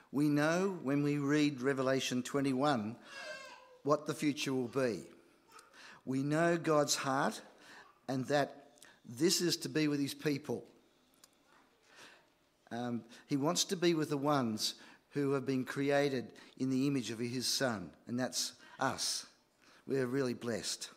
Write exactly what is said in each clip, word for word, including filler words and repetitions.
We know when we read Revelation twenty-one what the future will be. We know God's heart and that this is to be with his people. Um, he wants to be with the ones who have been created in the image of his Son, and that's us. We're really blessed.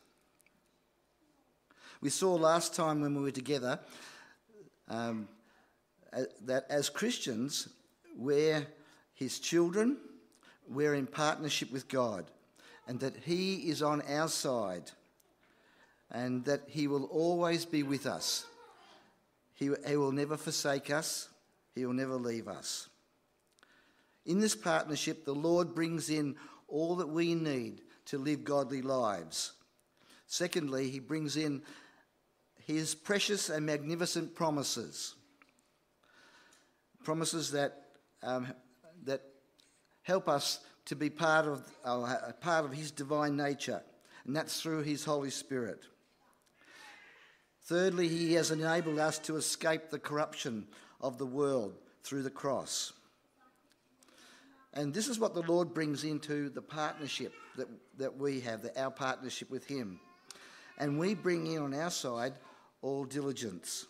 We saw last time when we were together um, that as Christians, we're his children, we're in partnership with God, and that he is on our side, and that he will always be with us. He, he will never forsake us. He will never leave us. In this partnership, the Lord brings in all that we need to live godly lives. Secondly, he brings in his precious and magnificent promises. Promises that um, that help us to be part of uh, part of his divine nature, and that's through his Holy Spirit. Thirdly, he has enabled us to escape the corruption of the world through the cross. And this is what the Lord brings into the partnership that, that we have, the, our partnership with him. And we bring in on our side all diligence.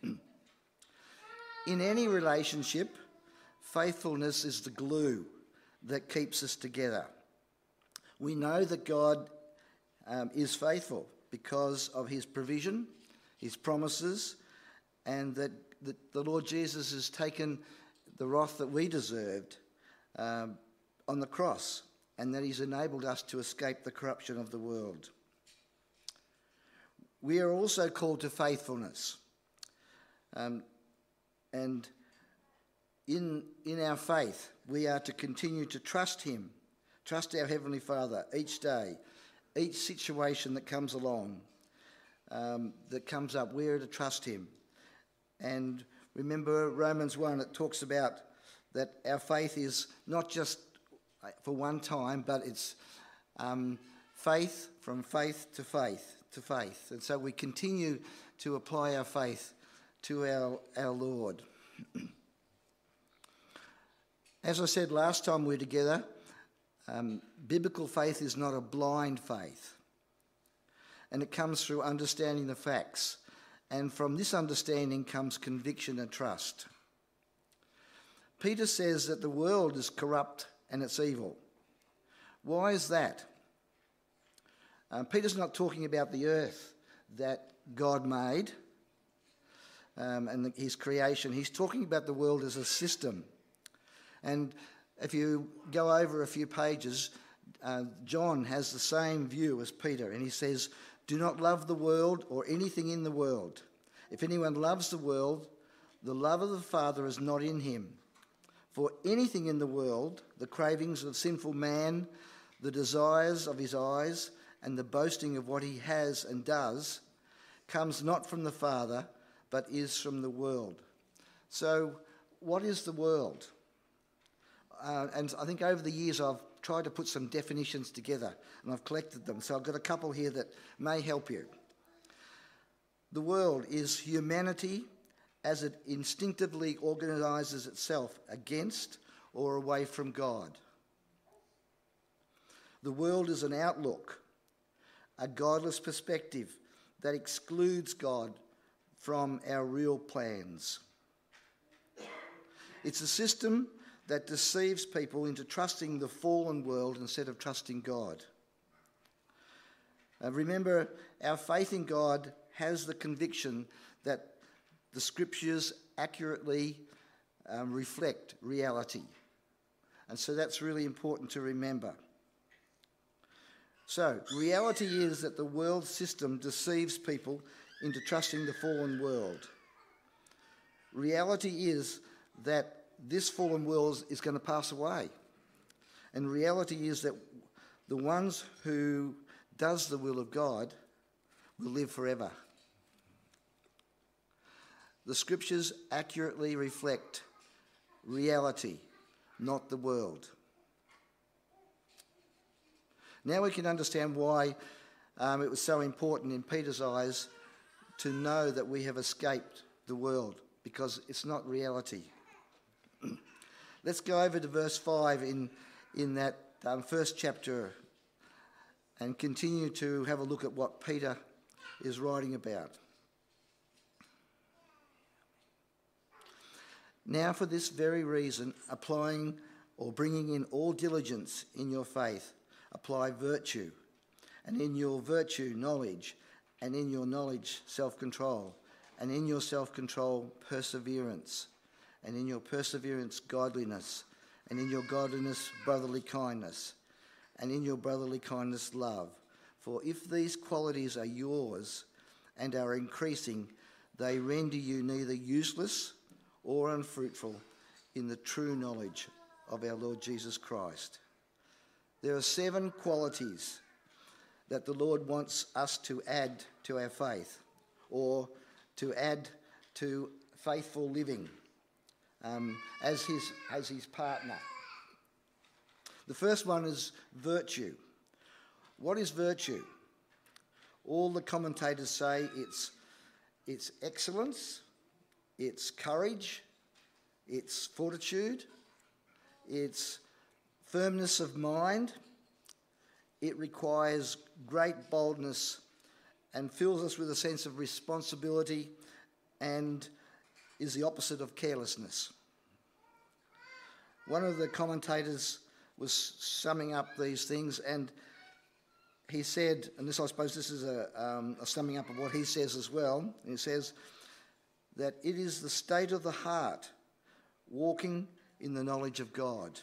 In any relationship, faithfulness is the glue that keeps us together. We know that God um, is faithful because of his provision, his promises, and that the, the Lord Jesus has taken the wrath that we deserved um, on the cross, and that he's enabled us to escape the corruption of the world. We are also called to faithfulness. Um, and in, in our faith, we are to continue to trust him, trust our Heavenly Father each day, each situation that comes along, um, that comes up, we are to trust him. And remember Romans one, it talks about that our faith is not just for one time, but it's um, faith from faith to faith to faith. And so we continue to apply our faith to our, our Lord. As I said last time we were together, um, biblical faith is not a blind faith. And it comes through understanding the facts. And from this understanding comes conviction and trust. Peter says that the world is corrupt and it's evil. Why is that? Um, Peter's not talking about the earth that God made um, and the, his creation. He's talking about the world as a system. And if you go over a few pages, uh, John has the same view as Peter, and he says, "Do not love the world or anything in the world. If anyone loves the world, the love of the Father is not in him. For anything in the world, the cravings of sinful man, the desires of his eyes, and the boasting of what he has and does, comes not from the Father, but is from the world." So, what is the world? Uh, and I think over the years I've tried to put some definitions together, and I've collected them. So I've got a couple here that may help you. The world is humanity as it instinctively organises itself against or away from God. The world is an outlook, a godless perspective that excludes God from our real plans. It's a system that deceives people into trusting the fallen world instead of trusting God. Uh, remember, our faith in God has the conviction that the scriptures accurately um, reflect reality. And so that's really important to remember. So, reality is that the world system deceives people into trusting the fallen world. Reality is that this fallen world is going to pass away. And reality is that the ones who does the will of God will live forever. The scriptures accurately reflect reality, not the world. Now we can understand why um, it was so important in Peter's eyes to know that we have escaped the world, because it's not reality. Let's go over to verse five in, in that um, first chapter and continue to have a look at what Peter is writing about. Now for this very reason, applying or bringing in all diligence in your faith, apply virtue, and in your virtue knowledge, and in your knowledge self-control, and in your self-control perseverance, and in your perseverance godliness, and in your godliness brotherly kindness, and in your brotherly kindness love. For if these qualities are yours and are increasing, they render you neither useless or unfruitful in the true knowledge of our Lord Jesus Christ. There are seven qualities that the Lord wants us to add to our faith, or to add to faithful living um, as his as his partner. The first one is virtue. What is virtue? All the commentators say it's it's excellence, it's courage, it's fortitude, it's firmness of mind. It requires great boldness and fills us with a sense of responsibility and is the opposite of carelessness. One of the commentators was summing up these things, and he said, and this I suppose this is a, um, a summing up of what he says as well, and he says that it is the state of the heart walking in the knowledge of God.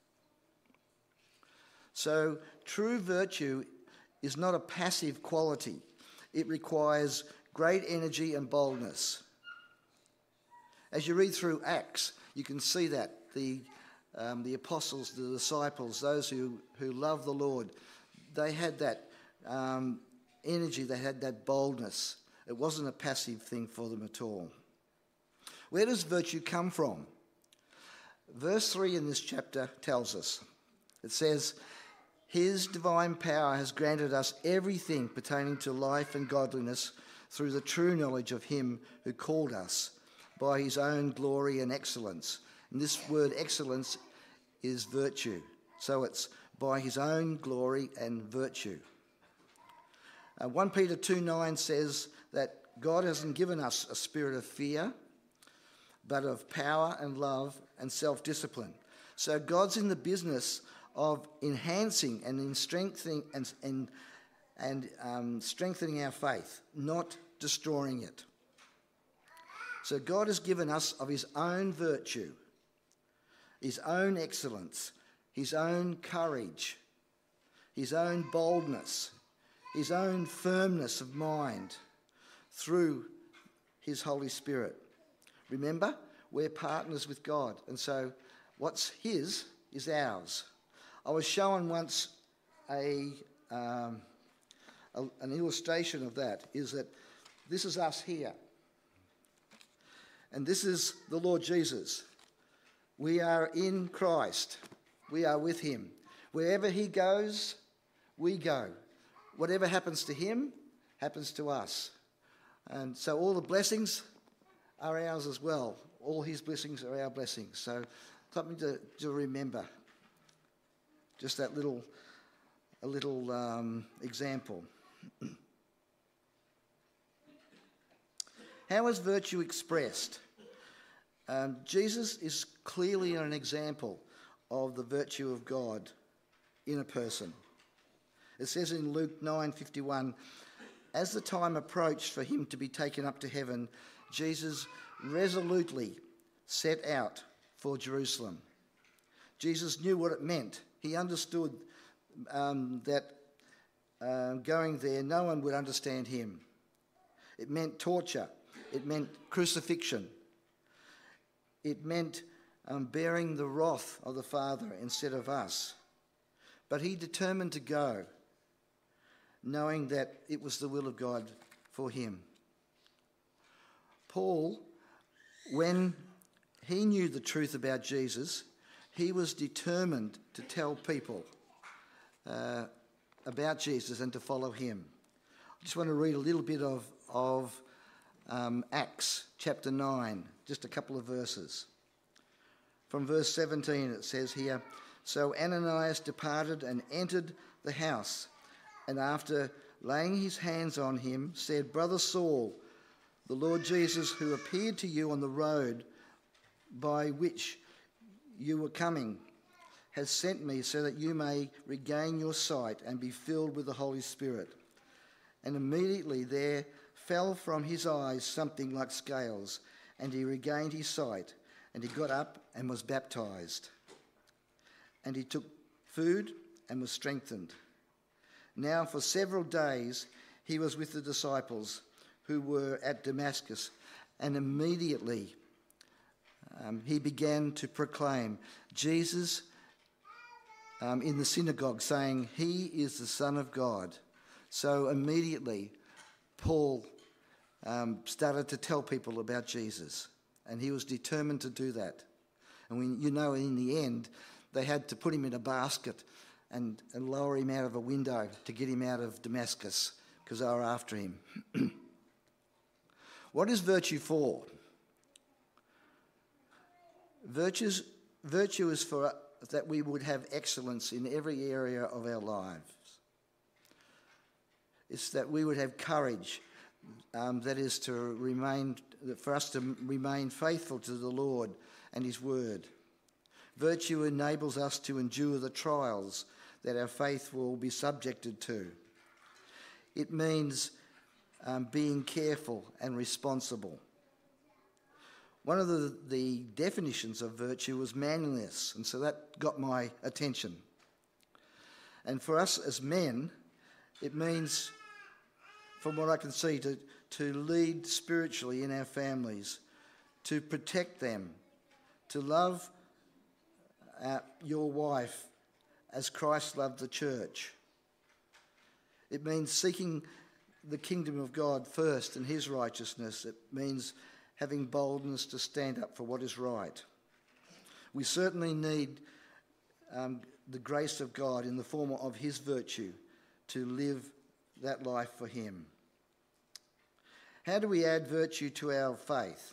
So true virtue is not a passive quality. It requires great energy and boldness. As you read through Acts, you can see that. The, um, the apostles, the disciples, those who, who love the Lord, they had that um, energy, they had that boldness. It wasn't a passive thing for them at all. Where does virtue come from? Verse three in this chapter tells us. It says, His divine power has granted us everything pertaining to life and godliness through the true knowledge of him who called us by his own glory and excellence. And this word excellence is virtue. So it's by his own glory and virtue. Uh, First Peter two nine says that God hasn't given us a spirit of fear, but of power and love and self-discipline. So God's in the business of enhancing and in strengthening and and, and um, strengthening our faith, not destroying it. So God has given us of his own virtue, his own excellence, his own courage, his own boldness, his own firmness of mind through his Holy Spirit. Remember, we're partners with God, and so what's his is ours. I was shown once a, um, a an illustration of that, is that this is us here, and this is the Lord Jesus. We are in Christ. We are with him. Wherever he goes, we go. Whatever happens to him, happens to us. And so all the blessings are ours as well. All his blessings are our blessings. So something to, to remember. Just that little, a little um, example. How is virtue expressed? Um, Jesus is clearly an example of the virtue of God in a person. It says in Luke nine fifty-one, as the time approached for him to be taken up to heaven, Jesus resolutely set out for Jerusalem. Jesus knew what it meant. He understood um, that uh, going there, no one would understand him. It meant torture. It meant crucifixion. It meant um, bearing the wrath of the Father instead of us. But he determined to go, knowing that it was the will of God for him. Paul, when he knew the truth about Jesus, he was determined to tell people uh, about Jesus and to follow him. I just want to read a little bit of, of um, Acts chapter nine, just a couple of verses. From verse seventeen it says here, "So Ananias departed and entered the house, and after laying his hands on him, said, 'Brother Saul, the Lord Jesus, who appeared to you on the road by which you were coming, has sent me so that you may regain your sight and be filled with the Holy Spirit.' And immediately there fell from his eyes something like scales, and he regained his sight, and he got up and was baptized. And he took food and was strengthened. Now for several days he was with the disciples who were at Damascus, and immediately um, he began to proclaim Jesus um, in the synagogue, saying, 'He is the Son of God.' So immediately Paul um, started to tell people about Jesus, and he was determined to do that. And we, you know, in the end, they had to put him in a basket and, and lower him out of a window to get him out of Damascus, because they were after him. What is virtue for? Virtues, virtue is for that we would have excellence in every area of our lives. It's that we would have courage, um, that is to remain, for us to remain faithful to the Lord and his word. Virtue enables us to endure the trials that our faith will be subjected to. It means um, being careful and responsible. One of the, the definitions of virtue was manliness, and so that got my attention. And for us as men, it means, from what I can see, to, to lead spiritually in our families, to protect them, to love uh, your wife as Christ loved the church. It means seeking the kingdom of God first and his righteousness. It means having boldness to stand up for what is right. We certainly need um, the grace of God in the form of his virtue to live that life for him. How do we add virtue to our faith?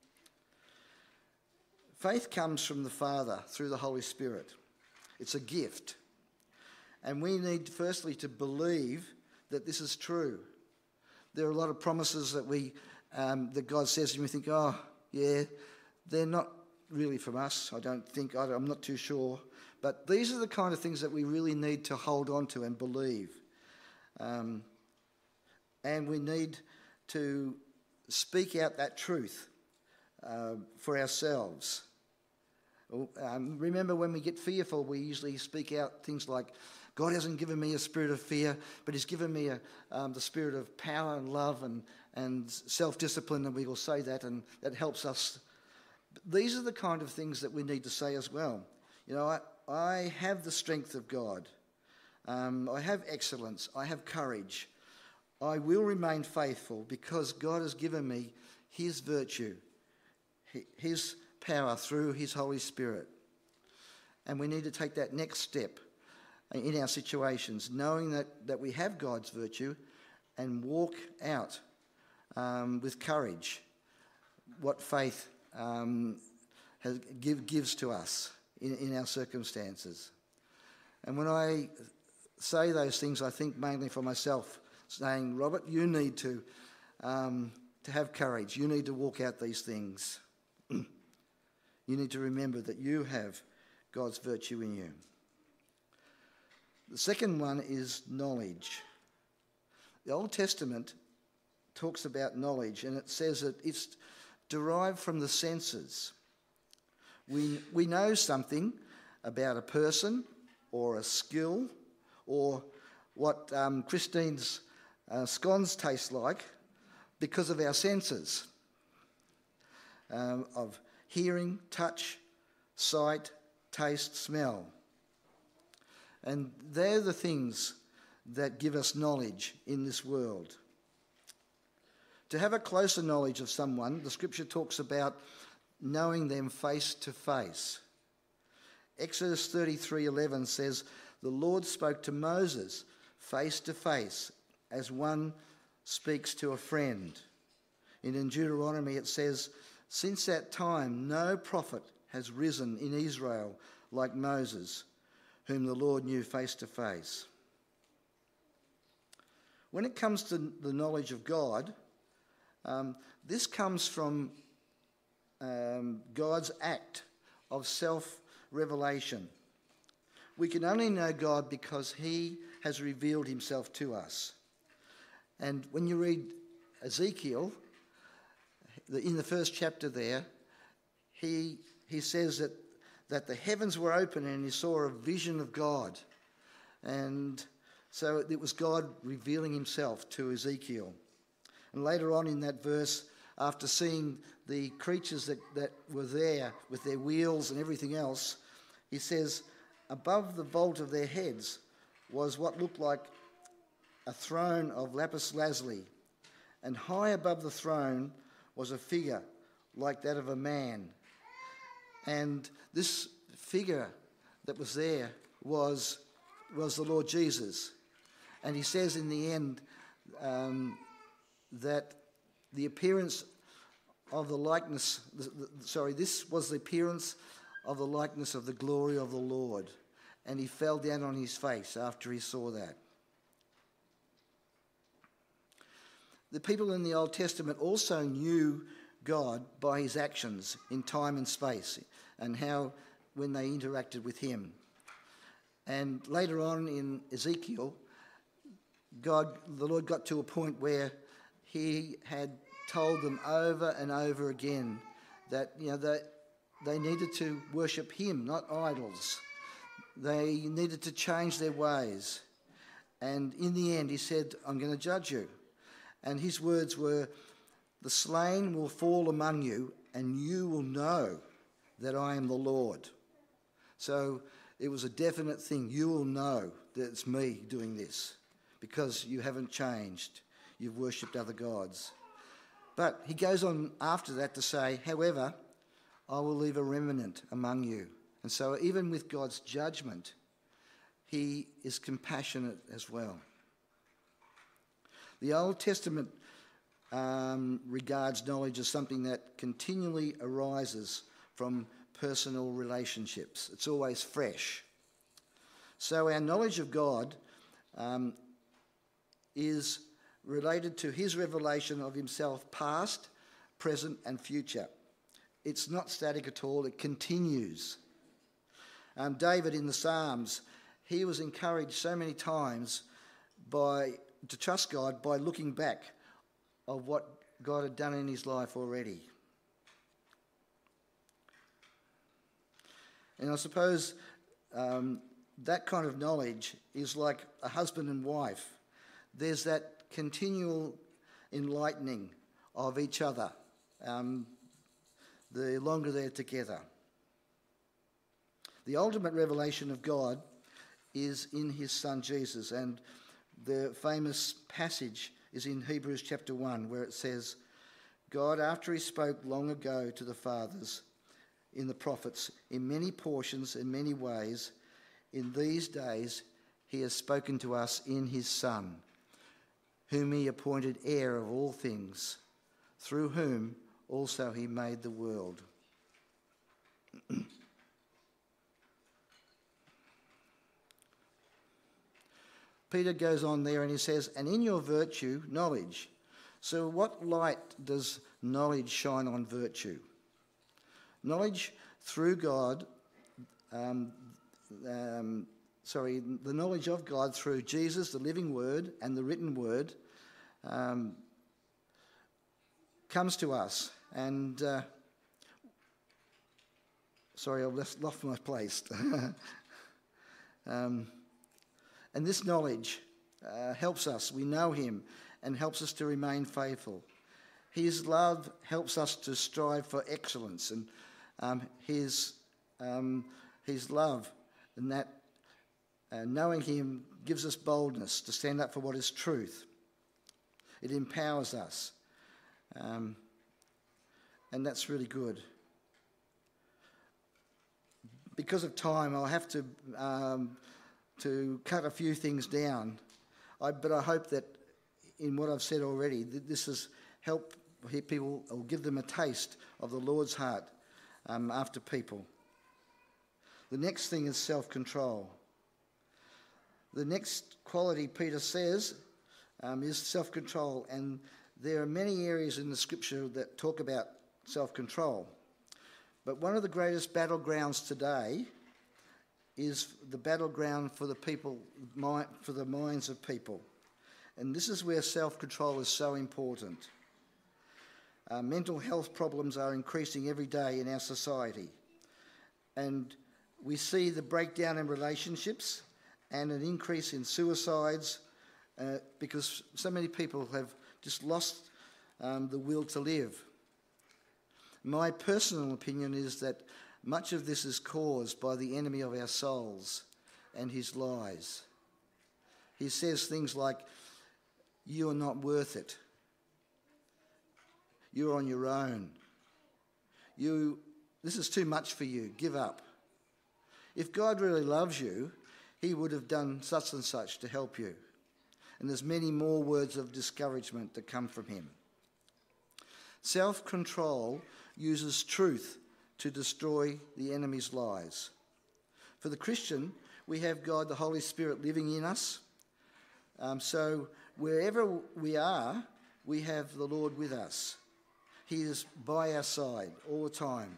Faith comes from the Father through the Holy Spirit. It's a gift. And we need firstly to believe that this is true. There are a lot of promises that we um, that God says, and we think, oh, yeah, they're not really from us. I don't think, I don't, I'm not too sure. But these are the kind of things that we really need to hold on to and believe. Um, and we need to speak out that truth uh, for ourselves. Um, remember, when we get fearful, we usually speak out things like, God hasn't given me a spirit of fear, but he's given me a, um, the spirit of power and love and, and self-discipline, and we will say that, and that helps us. These are the kind of things that we need to say as well. You know, I, I have the strength of God. Um, I have excellence. I have courage. I will remain faithful because God has given me his virtue, his power through his Holy Spirit. And we need to take that next step in our situations, knowing that, that we have God's virtue, and walk out um, with courage what faith um, has, give, gives to us in, in our circumstances. And when I say those things, I think mainly for myself, saying, Robert, you need to, um, to have courage. You need to walk out these things. You need to remember that you have God's virtue in you. The second one is knowledge. The Old Testament talks about knowledge, and it says that it's derived from the senses. We, we know something about a person or a skill or what um, Christine's uh, scones taste like because of our senses um, of hearing, touch, sight, taste, smell. And they're the things that give us knowledge in this world. To have a closer knowledge of someone, the scripture talks about knowing them face to face. Exodus thirty-three eleven says, the Lord spoke to Moses face to face as one speaks to a friend. And in Deuteronomy it says, since that time no prophet has risen in Israel like Moses, whom the Lord knew face to face. When it comes to the knowledge of God, um, this comes from um, God's act of self-revelation. We can only know God because he has revealed himself to us. And when you read Ezekiel, in the first chapter there, he he says that, that the heavens were open and he saw a vision of God. And so it was God revealing himself to Ezekiel. And later on in that verse, after seeing the creatures that, that were there with their wheels and everything else, he says, above the vault of their heads was what looked like a throne of lapis lazuli, and high above the throne was a figure like that of a man. And this figure that was there was, was the Lord Jesus. And he says in the end um, that the appearance of the likeness, the, the, sorry, this was the appearance of the likeness of the glory of the Lord. And he fell down on his face after he saw that. The people in the Old Testament also knew God by his actions in time and space, and how when they interacted with him. And later on in Ezekiel, God, the Lord got to a point where he had told them over and over again that, you know, that they needed to worship him, not idols. They needed to change their ways. And in the end, he said, I'm going to judge you. And his words were, the slain will fall among you, and you will know that I am the Lord. So it was a definite thing. You will know that it's me doing this, because you haven't changed. You've worshipped other gods. But he goes on after that to say, however, I will leave a remnant among you. And so even with God's judgment, he is compassionate as well. The Old Testament um, regards knowledge as something that continually arises from personal relationships. It's always fresh. So our knowledge of God um, is related to his revelation of himself, past, present and future. It's not static at all, it continues. Um, David in the Psalms, he was encouraged so many times by to trust God by looking back of what God had done in his life already. And I suppose um, that kind of knowledge is like a husband and wife. There's that continual enlightening of each other um, the longer they're together. The ultimate revelation of God is in his son Jesus, and the famous passage is in Hebrews chapter one, where it says, God, after he spoke long ago to the fathers in the prophets, in many portions and many ways, in these days he has spoken to us in his Son, whom he appointed heir of all things, through whom also he made the world. Peter goes on there and he says, and in your virtue, knowledge. So what light does knowledge shine on virtue? Knowledge through God, um, um, sorry, the knowledge of God through Jesus, the living word, and the written word, um, comes to us. And, uh, sorry, I've left, lost my place. um, And this knowledge uh, helps us. We know him and helps us to remain faithful. His love helps us to strive for excellence, and um, his um, his love and that uh, knowing him gives us boldness to stand up for what is truth. It empowers us, um, and that's really good. Because of time, I'll have to. Um, to cut a few things down. I, but I hope that in what I've said already, that this has helped people or give them a taste of the Lord's heart um, after people. The next thing is self-control. The next quality Peter says um, is self-control, and there are many areas in the scripture that talk about self-control. But one of the greatest battlegrounds today is the battleground for the people, for the minds of people. And this is where self-control is so important. Uh, mental health problems are increasing every day in our society. And we see the breakdown in relationships and an increase in suicides uh, because so many people have just lost um, the will to live. My personal opinion is that much of this is caused by the enemy of our souls and his lies. He says things like, "You are not worth it. You're on your own. You, this is too much for you. Give up. If God really loves you, he would have done such and such to help you." And there's many more words of discouragement that come from him. Self-control uses truth to destroy the enemy's lies. For the Christian, we have God, the Holy Spirit, living in us. Um, so wherever we are, we have the Lord with us. He is by our side all the time.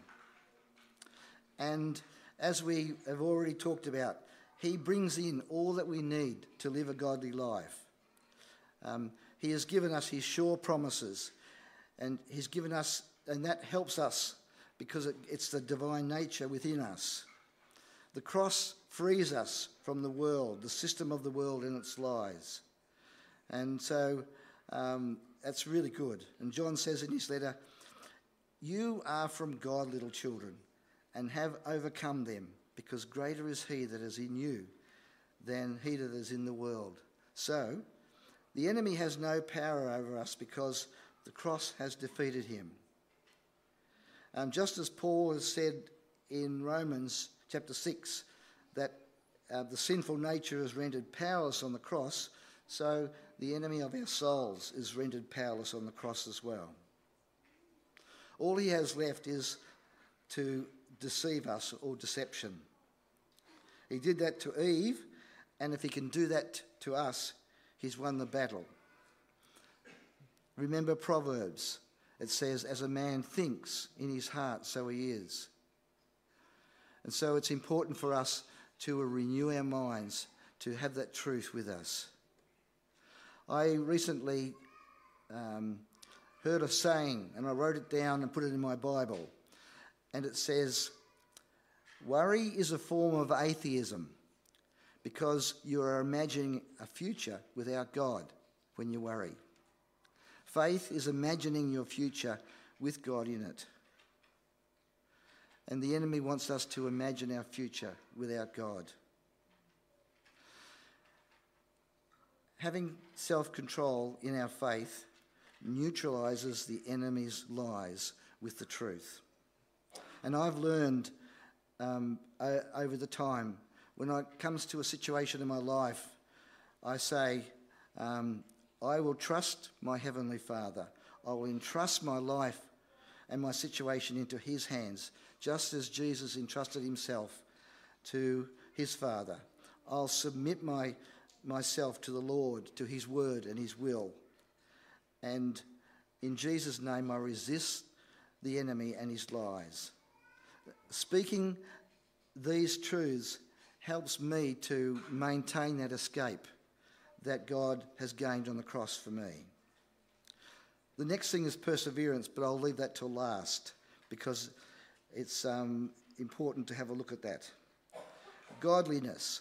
And as we have already talked about, he brings in all that we need to live a godly life. Um, he has given us his sure promises, and he's given us, and that helps us because it, it's the divine nature within us. The cross frees us from the world, the system of the world and its lies. And so um, that's really good. And John says in his letter, "You are from God, little children, and have overcome them, because greater is he that is in you than he that is in the world." So the enemy has no power over us because the cross has defeated him. Um, just as Paul has said in Romans chapter six that uh, the sinful nature is rendered powerless on the cross, so the enemy of our souls is rendered powerless on the cross as well. All he has left is to deceive us, or deception. He did that to Eve, and if he can do that to us, he's won the battle. Remember Proverbs. It says, "As a man thinks in his heart, so he is." And so it's important for us to renew our minds, to have that truth with us. I recently um, heard a saying, and I wrote it down and put it in my Bible. And it says, "Worry is a form of atheism because you are imagining a future without God when you worry. Faith is imagining your future with God in it." And the enemy wants us to imagine our future without God. Having self-control in our faith neutralises the enemy's lies with the truth. And I've learned um, over the time, when it comes to a situation in my life, I say, um, I will trust my Heavenly Father. I will entrust my life and my situation into his hands, just as Jesus entrusted himself to his Father. I'll submit my myself to the Lord, to his word and his will. And in Jesus' name, I resist the enemy and his lies. Speaking these truths helps me to maintain that escape that God has gained on the cross for me. The next thing is perseverance, but I'll leave that till last because it's um, important to have a look at that. Godliness.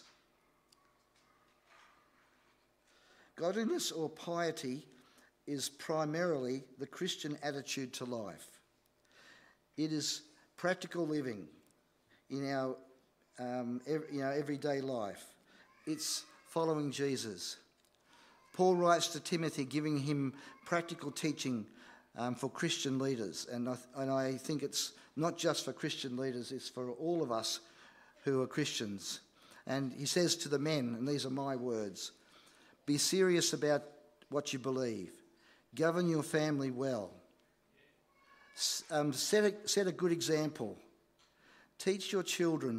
Godliness or piety is primarily the Christian attitude to life. It is practical living in our um, every, you know, everyday life. It's following Jesus. Paul writes to Timothy, giving him practical teaching um, for Christian leaders. And I, th- and I think it's not just for Christian leaders, it's for all of us who are Christians. And he says to the men, and these are my words, "Be serious about what you believe. Govern your family well. Um, set, a, set a good example. Teach your children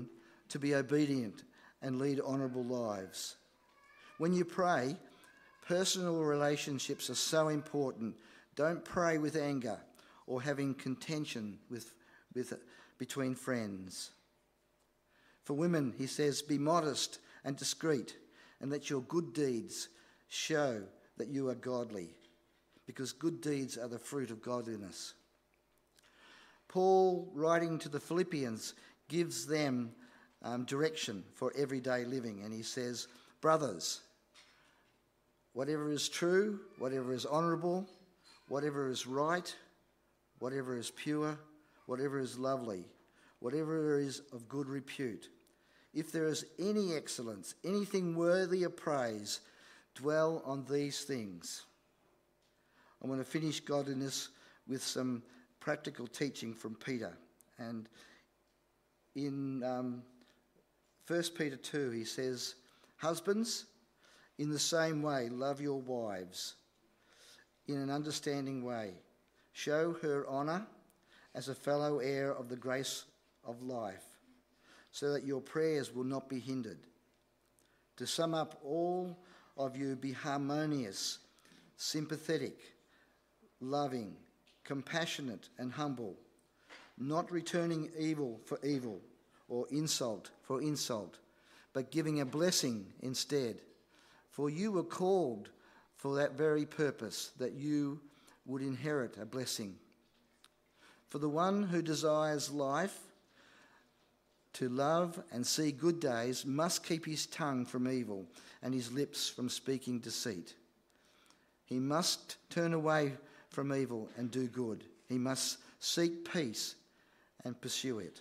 to be obedient and lead honourable lives. When you pray, personal relationships are so important. Don't pray with anger or having contention with, with, between friends. For women, he says, be modest and discreet, and let your good deeds show that you are godly, because good deeds are the fruit of godliness. Paul, writing to the Philippians, gives them um, direction for everyday living, and he says, brothers, whatever is true, whatever is honourable, whatever is right, whatever is pure, whatever is lovely, whatever is of good repute, if there is any excellence, anything worthy of praise, dwell on these things. I'm going to finish godliness with some practical teaching from Peter. And in um, First Peter two, he says, husbands, in the same way, love your wives in an understanding way. Show her honour as a fellow heir of the grace of life, so that your prayers will not be hindered. To sum up, all of you be harmonious, sympathetic, loving, compassionate and humble, not returning evil for evil or insult for insult, but giving a blessing instead. For you were called for that very purpose, that you would inherit a blessing. For the one who desires life, to love and see good days, must keep his tongue from evil and his lips from speaking deceit. He must turn away from evil and do good. He must seek peace and pursue it.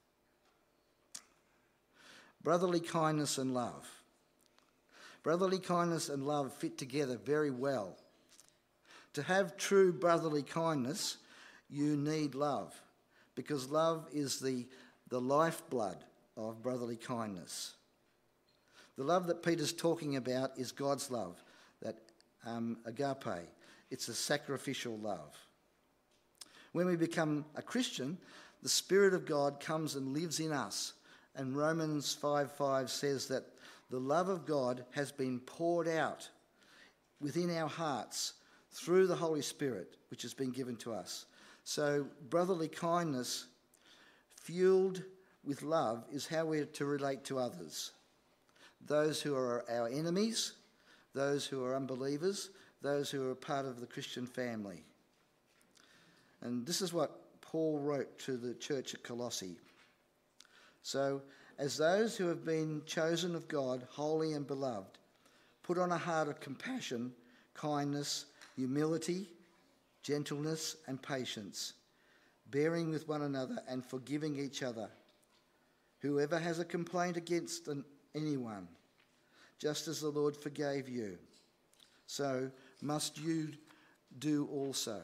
Brotherly kindness and love. Brotherly kindness and love fit together very well. To have true brotherly kindness, you need love, because love is the the lifeblood of brotherly kindness. The love that Peter's talking about is God's love, that um, agape. It's a sacrificial love. When we become a Christian, the Spirit of God comes and lives in us. And Romans five five says that the love of God has been poured out within our hearts through the Holy Spirit, which has been given to us. So brotherly kindness fueled with love is how we're to relate to others. Those who are our enemies, those who are unbelievers, those who are part of the Christian family. And this is what Paul wrote to the church at Colossae. So, as those who have been chosen of God, holy and beloved, put on a heart of compassion, kindness, humility, gentleness and patience, bearing with one another and forgiving each other. Whoever has a complaint against an, anyone, just as the Lord forgave you, so must you do also.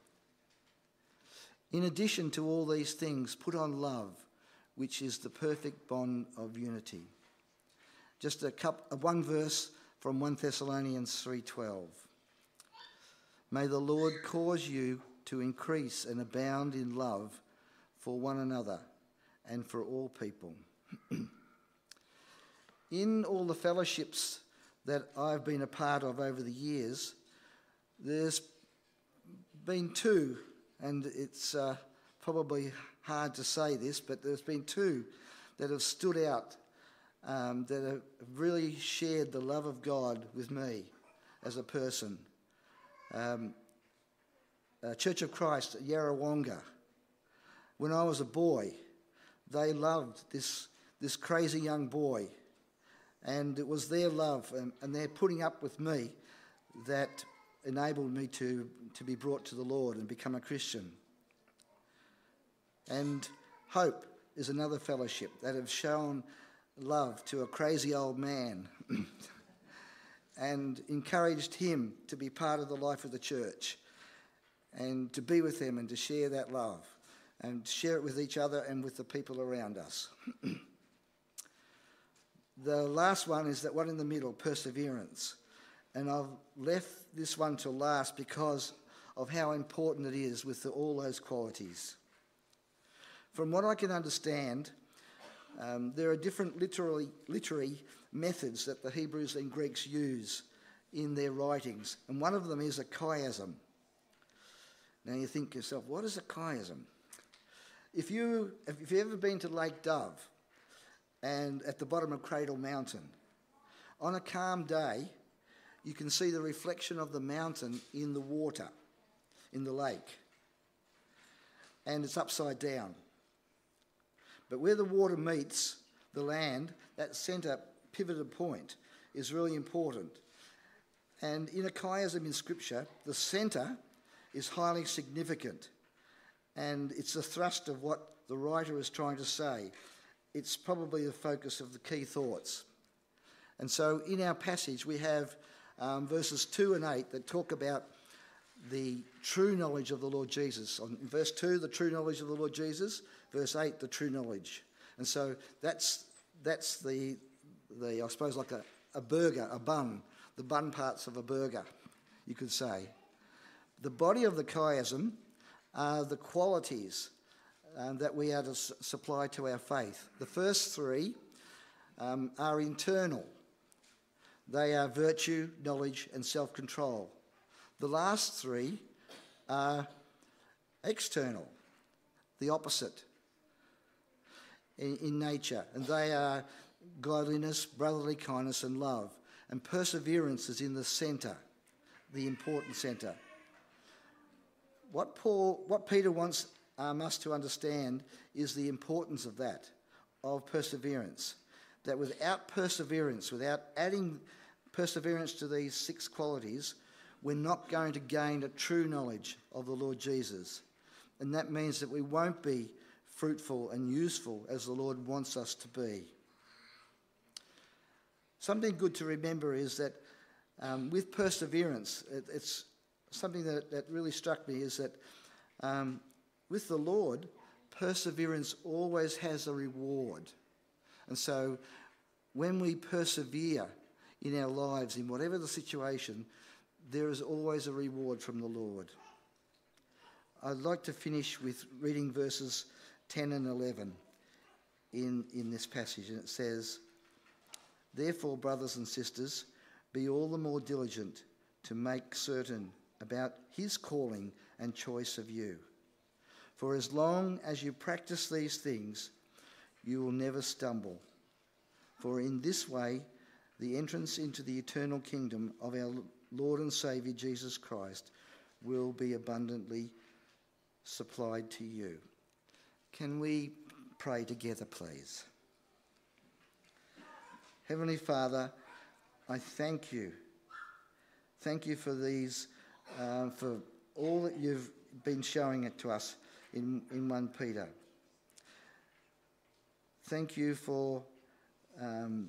In addition to all these things, put on love, which is the perfect bond of unity. Just a couple, one verse from First Thessalonians three twelve. May the Lord cause you to increase and abound in love for one another and for all people. In all the fellowships that I've been a part of over the years, there's been two, and it's uh, probably hard to say this, but there's been two that have stood out, um, that have really shared the love of God with me as a person. Um, uh, Church of Christ at Yarrawonga. When I was a boy, they loved this, this crazy young boy, and it was their love and, and their putting up with me that enabled me to, to be brought to the Lord and become a Christian. And Hope is another fellowship that have shown love to a crazy old man and encouraged him to be part of the life of the church and to be with them and to share that love and share it with each other and with the people around us. The last one is that one in the middle, perseverance. And I've left this one to last because of how important it is with the, all those qualities. From what I can understand, Um, there are different literary, literary methods that the Hebrews and Greeks use in their writings, and one of them is a chiasm. Now you think to yourself, what is a chiasm? If, you, if you've ever been to Lake Dove and at the bottom of Cradle Mountain, on a calm day, you can see the reflection of the mountain in the water, in the lake, and it's upside down. But where the water meets the land, that centre pivoted point is really important. And in a chiasm in Scripture, the centre is highly significant, and it's the thrust of what the writer is trying to say. It's probably the focus of the key thoughts. And so in our passage we have um, verses two and eight that talk about the true knowledge of the Lord Jesus. On, in verse two, the true knowledge of the Lord Jesus. Verse eight, the true knowledge. And so that's that's the, the I suppose, like a, a burger, a bun, the bun parts of a burger, you could say. The body of the chiasm are the qualities um, that we are to s- supply to our faith. The first three um, are internal. They are virtue, knowledge, and self-control. The last three are external, the opposite in, in nature, and they are godliness, brotherly kindness, and love. And perseverance is in the centre, the important centre. What Paul, what Peter wants um, us to understand is the importance of that, of perseverance. That without perseverance, without adding perseverance to these six qualities, we're not going to gain a true knowledge of the Lord Jesus. And that means that we won't be fruitful and useful as the Lord wants us to be. Something good to remember is that um, with perseverance, it, it's something that, that really struck me is that um, with the Lord, perseverance always has a reward. And so when we persevere in our lives, in whatever the situation, there is always a reward from the Lord. I'd like to finish with reading verses ten and eleven in, in this passage. And it says, "Therefore, brothers and sisters, be all the more diligent to make certain about his calling and choice of you. For as long as you practice these things, you will never stumble. For in this way, the entrance into the eternal kingdom of our Lord and Saviour Jesus Christ will be abundantly supplied to you." Can we pray together, please? Heavenly Father, I thank you. Thank you for these, uh, for all that you've been showing it to us in, in First Peter. Thank you for um,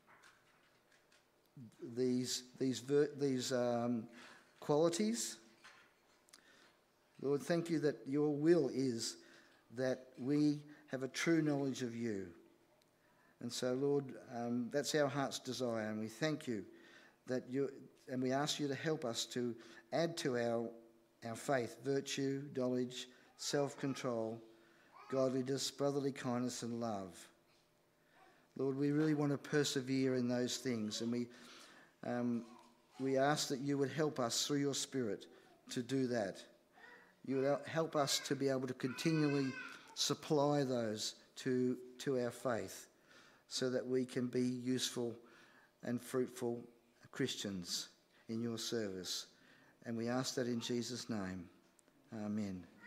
these these ver- these um, qualities. Lord, thank you that your will is that we have a true knowledge of you. And so, Lord, um, that's our heart's desire, and we thank you that you, and we ask you to help us to add to our our faith virtue, knowledge, self-control, godliness, brotherly kindness, and love. Lord, we really want to persevere in those things, and we um, we ask that you would help us through your Spirit to do that. You would help us to be able to continually supply those to, to our faith so that we can be useful and fruitful Christians in your service. And we ask that in Jesus' name. Amen.